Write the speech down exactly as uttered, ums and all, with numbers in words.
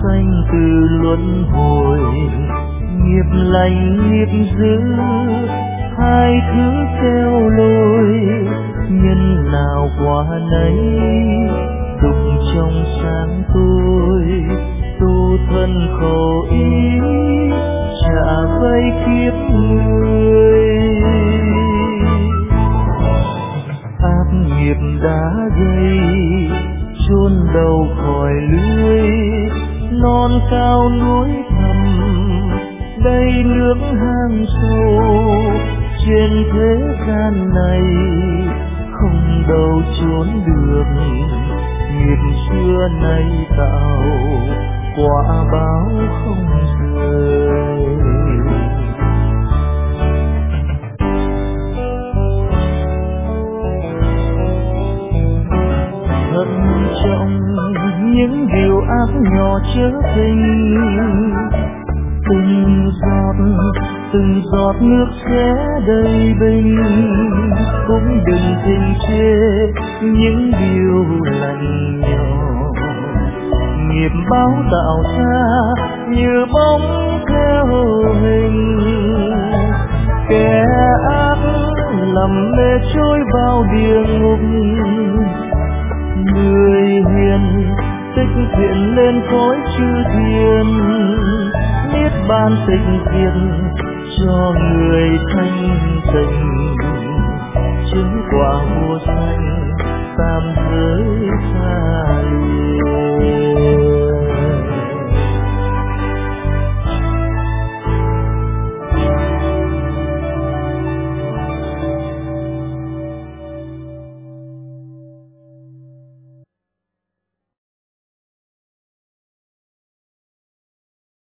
sanh từ luân hồi, nghiệp lành nghiệp dữ hai thứ keo lôi, nhân nào quả nấy đục trong sáng tôi, tu thân khổ ý trả vây kiếp người. Ác nghiệp đã gây chôn đầu khỏi lưới, non cao núi thẳm đây nước hang sâu, trên thế gian này không đâu trốn được, nghiệp xưa nay tạo quả báo không rời. Thận trọng những điều ác nhỏ chớ tình, từng giọt từng giọt nước sẽ đầy bình, cũng đừng thình chê những điều lành nhỏ, nghiệp báo tạo ra như bóng theo hình, kẻ ác lầm mê trôi vào địa ngục, người hiền tích thiện lên cõi chư thiên, niết bàn tịch diệt cho người thanh tịnh, chứng quả vô sanh tam giới xa lìa.